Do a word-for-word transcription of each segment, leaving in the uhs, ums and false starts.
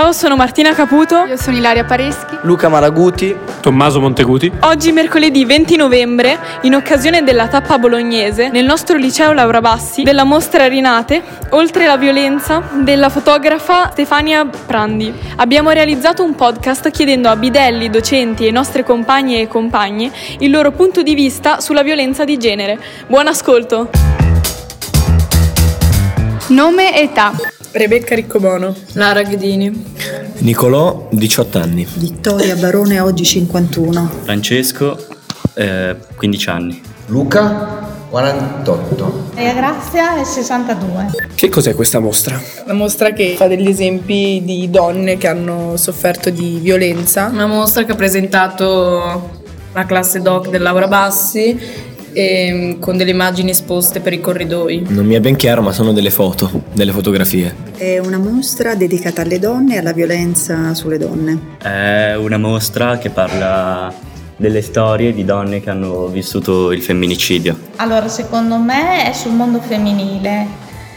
Ciao, sono Martina Caputo. Io sono Ilaria Pareschi. Luca Maraguti. Tommaso Montecuti. Oggi mercoledì venti novembre, in occasione della tappa bolognese, nel nostro liceo Laura Bassi, della mostra Rinate, oltre la violenza, della fotografa Stefania Prandi. Abbiamo realizzato un podcast chiedendo a bidelli, docenti e nostre compagne e compagni il loro punto di vista sulla violenza di genere. Buon ascolto! Nome e età. Rebecca Riccobono. Lara Ghedini. Nicolò, diciotto anni. Vittoria Barone, oggi cinquantuno. Francesco, eh, quindici anni. Luca, quarantotto. Maria Grazia, sessantadue. Che cos'è questa mostra? Una mostra che fa degli esempi di donne che hanno sofferto di violenza. Una mostra che ha presentato la classe doc del Laura Bassi e con delle immagini esposte per i corridoi. Non mi è ben chiaro, ma sono delle foto, delle fotografie. È una mostra dedicata alle donne e alla violenza sulle donne. È una mostra che parla delle storie di donne che hanno vissuto il femminicidio. Allora, secondo me è sul mondo femminile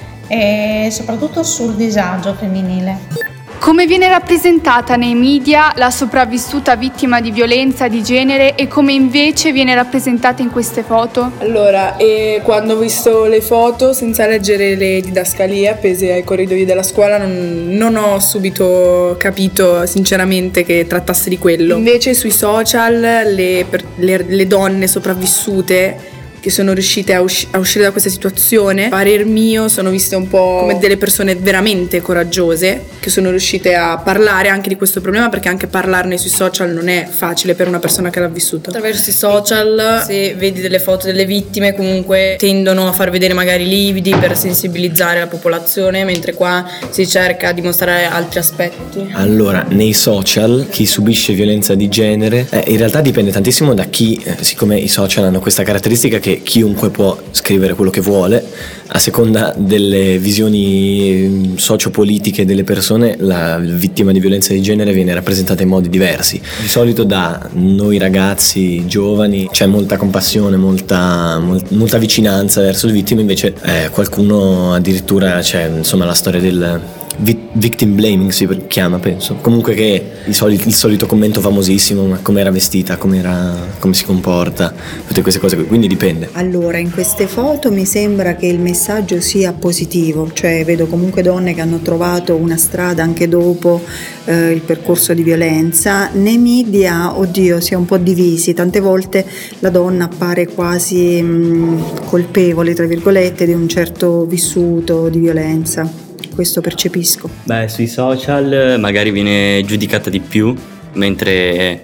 e soprattutto sul disagio femminile. Come viene rappresentata nei media la sopravvissuta vittima di violenza di genere e come invece viene rappresentata in queste foto? Allora, e quando ho visto le foto, senza leggere le didascalie appese ai corridoi della scuola, non, non ho subito capito sinceramente che trattasse di quello. Invece sui social le, le, le donne sopravvissute che sono riuscite a, usci- a uscire da questa situazione, a parer mio, sono viste un po' come delle persone veramente coraggiose che sono riuscite a parlare anche di questo problema, perché anche parlarne sui social non è facile per una persona che l'ha vissuto. Attraverso i social, se vedi delle foto delle vittime, comunque tendono a far vedere magari lividi per sensibilizzare la popolazione, mentre qua si cerca di mostrare altri aspetti. Allora, nei social chi subisce violenza di genere eh, in realtà dipende tantissimo da chi, eh, siccome i social hanno questa caratteristica che chiunque può scrivere quello che vuole, a seconda delle visioni sociopolitiche delle persone la vittima di violenza di genere viene rappresentata in modi diversi. Di solito da noi ragazzi giovani c'è molta compassione, molta, mol, molta vicinanza verso le vittime, invece eh, qualcuno addirittura c'è insomma la storia del victim blaming si chiama, penso. Comunque che il solito, il solito commento famosissimo, ma come era vestita, com'era, come si comporta, tutte queste cose, quindi dipende. Allora, in queste foto mi sembra che il messaggio sia positivo, cioè vedo comunque donne che hanno trovato una strada anche dopo eh, il percorso di violenza. Nei media, oddio, si è un po' divisi, tante volte la donna appare quasi mh, colpevole, tra virgolette, di un certo vissuto di violenza. Questo percepisco. Beh, sui social magari viene giudicata di più, mentre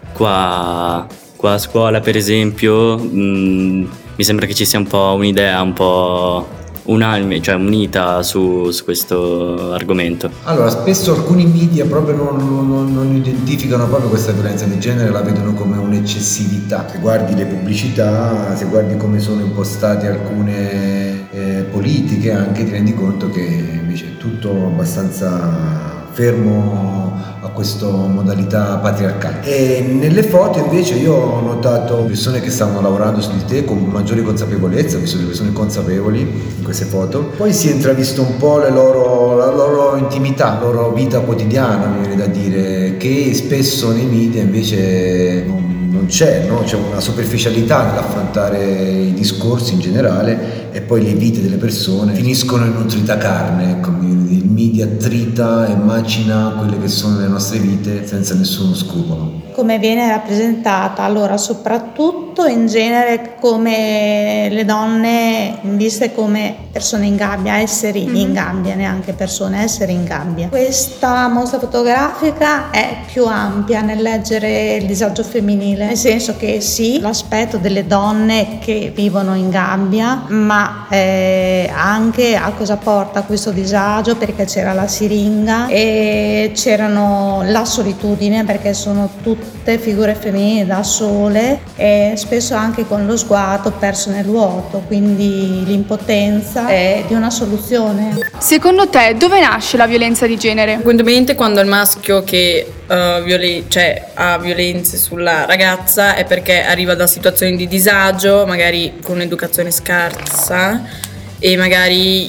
qua, qua a scuola per esempio mh, mi sembra che ci sia un po' un'idea un po' unanime, cioè unita su, su questo argomento. Allora, spesso alcuni media proprio non, non, non identificano proprio questa violenza di genere, la vedono come un'eccessività. Se guardi le pubblicità, se guardi come sono impostate alcune eh, politiche, anche ti rendi conto che invece è tutto abbastanza fermo a questa modalità patriarcale. E nelle foto invece io ho notato persone che stavano lavorando su di te con maggiore consapevolezza, ho visto delle persone consapevoli in queste foto. Poi si è intravisto un po' le loro, la loro intimità, la loro vita quotidiana, mi viene da dire, che spesso nei media invece non, non c'è, no? C'è una superficialità nell'affrontare i discorsi in generale e poi le vite delle persone finiscono in nutrita carne, ecco. Il media trita e macina quelle che sono le nostre vite senza nessuno scrupolo. Come viene rappresentata? Allora, soprattutto in genere come le donne viste come persone in gabbia, esseri mm-hmm. in gabbia, neanche persone, esseri in gabbia. Questa mostra fotografica è più ampia nel leggere il disagio femminile, nel senso che sì, l'aspetto delle donne che vivono in gabbia, ma eh, anche a cosa porta questo disagio, perché c'era la siringa e c'erano la solitudine, perché sono tutte figure femminili da sole e spesso anche con lo sguardo perso nel vuoto, quindi l'impotenza è di una soluzione. Secondo te dove nasce la violenza di genere? Frequentemente quando il maschio che uh, viole- cioè, ha violenze sulla ragazza è perché arriva da situazioni di disagio, magari con un'educazione scarsa, e magari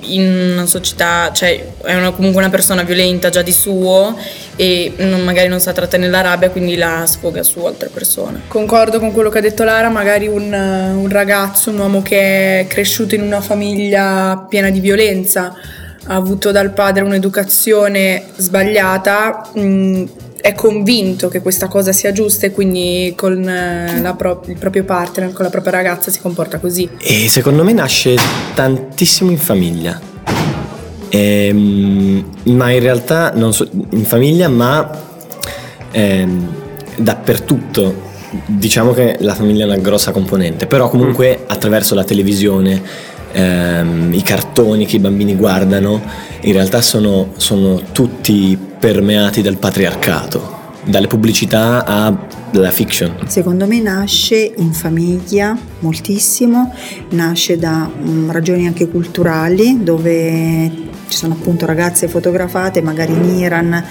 in una società, cioè è una, comunque una persona violenta già di suo e non, magari non sa trattenere la rabbia, quindi la sfoga su altre persone. Concordo con quello che ha detto Lara, magari un, un ragazzo, un uomo che è cresciuto in una famiglia piena di violenza, ha avuto dal padre un'educazione sbagliata, mh, è convinto che questa cosa sia giusta e quindi con la pro- il proprio partner, con la propria ragazza si comporta così. E secondo me nasce tantissimo in famiglia, ehm, ma in realtà non so, in famiglia ma ehm, dappertutto. Diciamo che la famiglia è una grossa componente, però comunque attraverso la televisione, ehm, i cartoni che i bambini guardano, in realtà sono, sono tutti permeati dal patriarcato, dalle pubblicità alla fiction. Secondo me nasce in famiglia moltissimo, nasce da um, ragioni anche culturali, dove ci sono appunto ragazze fotografate magari in Iran,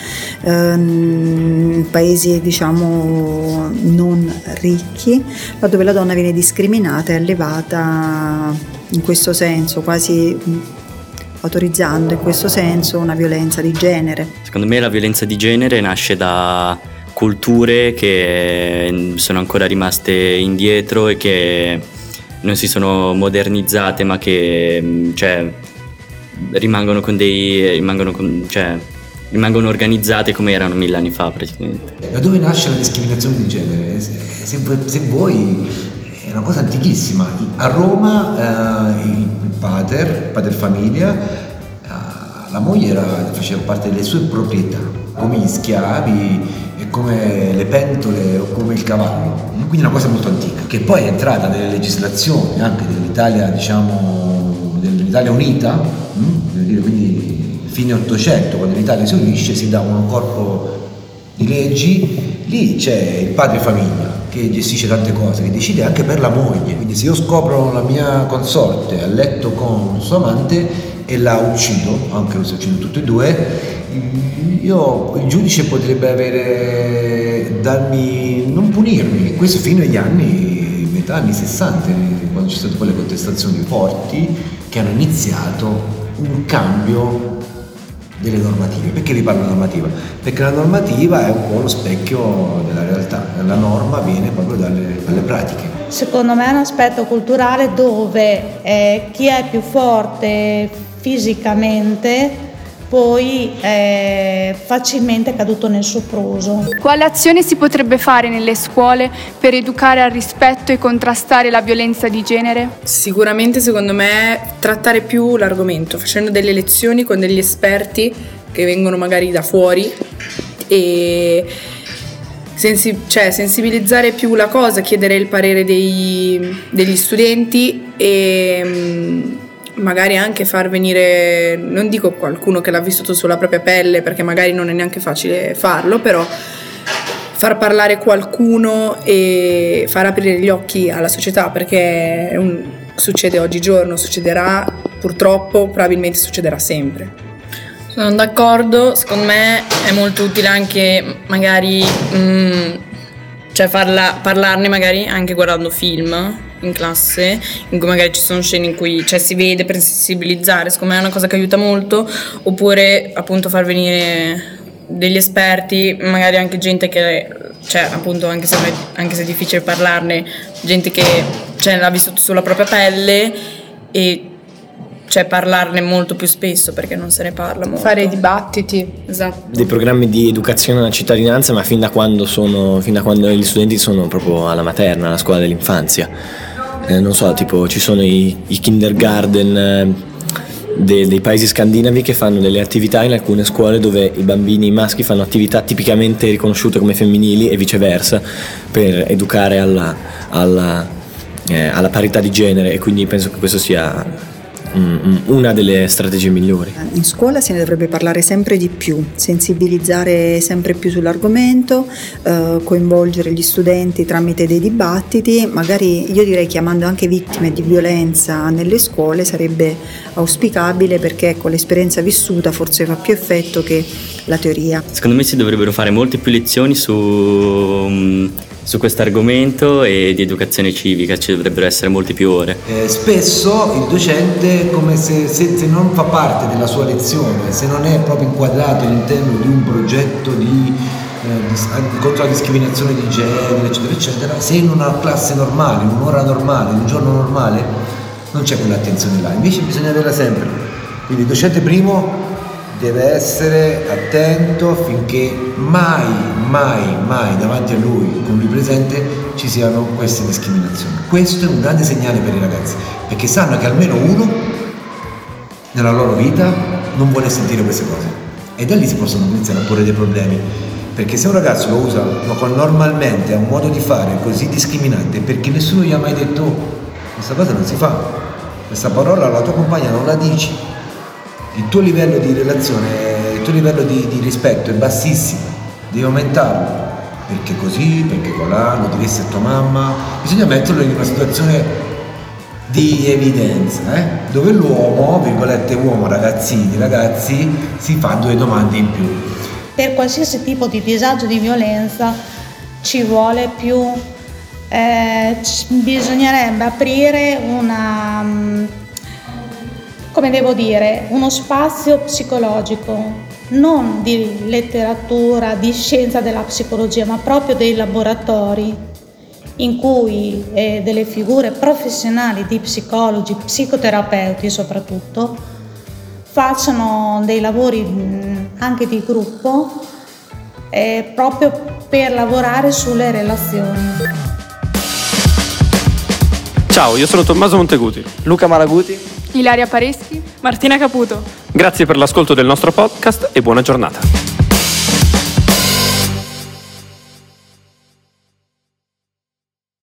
ehm, paesi diciamo non ricchi, ma dove la donna viene discriminata e allevata in questo senso, quasi autorizzando in questo senso una violenza di genere. Secondo me la violenza di genere nasce da culture che sono ancora rimaste indietro e che non si sono modernizzate, ma che cioè, rimangono con dei rimangono con, cioè, rimangono organizzate come erano mille anni fa praticamente. Da dove nasce la discriminazione di genere? Se, se, se vuoi è una cosa antichissima. A Roma eh, il pater, il pater famiglia, eh, la moglie era, faceva parte delle sue proprietà, come gli schiavi e come le pentole o come il cavallo. Quindi una cosa molto antica, che poi è entrata nelle legislazioni anche dell'Italia, diciamo, dell'Italia unita, mh? quindi fine Ottocento, quando l'Italia si unisce, si dà un corpo di leggi, lì c'è il padre famiglia che gestisce tante cose, che decide anche per la moglie. Quindi se io scopro la mia consorte a letto con sua amante e la uccido, anche se uccido tutti e due, io, il giudice potrebbe avere, darmi, non punirmi, questo fino agli anni, metà anni sessanta, quando ci sono state quelle contestazioni forti che hanno iniziato un cambio delle normative. Perché vi parlo di normativa? Perché la normativa è un po' lo specchio della realtà, la norma viene proprio dalle, dalle pratiche. Secondo me è un aspetto culturale dove eh, chi è più forte fisicamente poi è facilmente caduto nel sopruso. Quale azione si potrebbe fare nelle scuole per educare al rispetto e contrastare la violenza di genere? Sicuramente, secondo me, trattare più l'argomento, facendo delle lezioni con degli esperti che vengono magari da fuori e sensi- cioè, sensibilizzare più la cosa, chiedere il parere dei, degli studenti e magari anche far venire, non dico qualcuno che l'ha vissuto sulla propria pelle, perché magari non è neanche facile farlo, però far parlare qualcuno e far aprire gli occhi alla società, perché è un, succede oggigiorno, succederà purtroppo, probabilmente succederà sempre. Sono d'accordo, secondo me è molto utile anche magari mh, cioè farla, parlarne magari anche guardando film in classe, in cui magari ci sono scene in cui cioè, si vede, per sensibilizzare, secondo me è una cosa che aiuta molto, oppure appunto far venire degli esperti, magari anche gente che, cioè appunto anche se, anche se è difficile parlarne, gente che cioè, l'ha vissuto sulla propria pelle e cioè parlarne molto più spesso, perché non se ne parla molto. Fare i dibattiti. Esatto. Dei programmi di educazione alla cittadinanza, ma fin da quando sono, fin da quando gli studenti sono proprio alla materna, alla scuola dell'infanzia. Eh, non so, tipo ci sono i, i kindergarten eh, dei, dei paesi scandinavi che fanno delle attività in alcune scuole dove i bambini maschi fanno attività tipicamente riconosciute come femminili e viceversa, per educare alla, alla, eh, alla parità di genere, e quindi penso che questo sia una delle strategie migliori. In scuola se ne dovrebbe parlare sempre di più, sensibilizzare sempre più sull'argomento, eh, coinvolgere gli studenti tramite dei dibattiti, magari io direi chiamando anche vittime di violenza nelle scuole sarebbe auspicabile, perché ecco, l'esperienza vissuta forse fa più effetto che la teoria. Secondo me si dovrebbero fare molte più lezioni su su questo argomento, e di educazione civica ci dovrebbero essere molte più ore. Eh, spesso il docente, come se, se, se non fa parte della sua lezione, se non è proprio inquadrato all'interno di un progetto di, eh, di contro la discriminazione di genere, eccetera, eccetera, se in una classe normale, in un'ora normale, in un giorno normale, non c'è quell'attenzione là. Invece bisogna averla sempre. Quindi il docente primo deve essere attento affinché mai, mai, mai davanti a lui, con lui presente, ci siano queste discriminazioni. Questo è un grande segnale per i ragazzi, perché sanno che almeno uno nella loro vita non vuole sentire queste cose, e da lì si possono iniziare a porre dei problemi, perché se un ragazzo lo usa normalmente, ha un modo di fare così discriminante, perché nessuno gli ha mai detto oh, questa cosa non si fa, questa parola alla tua compagna non la dici, il tuo livello di relazione, il tuo livello di, di rispetto è bassissimo, devi aumentarlo, perché così, perché colà, lo diresti a tua mamma, bisogna metterlo in una situazione di evidenza, eh? dove l'uomo, virgolette uomo, ragazzini, ragazzi, si fa due domande in più. Per qualsiasi tipo di disagio, di violenza, ci vuole più, eh, c- bisognerebbe aprire una... come devo dire, uno spazio psicologico, non di letteratura, di scienza della psicologia, ma proprio dei laboratori in cui eh, delle figure professionali di psicologi, psicoterapeuti soprattutto, facciano dei lavori mh, anche di gruppo eh, proprio per lavorare sulle relazioni. Ciao, io sono Tommaso Monteguti. Luca Malaguti. Ilaria Pareschi, Martina Caputo. Grazie per l'ascolto del nostro podcast e buona giornata.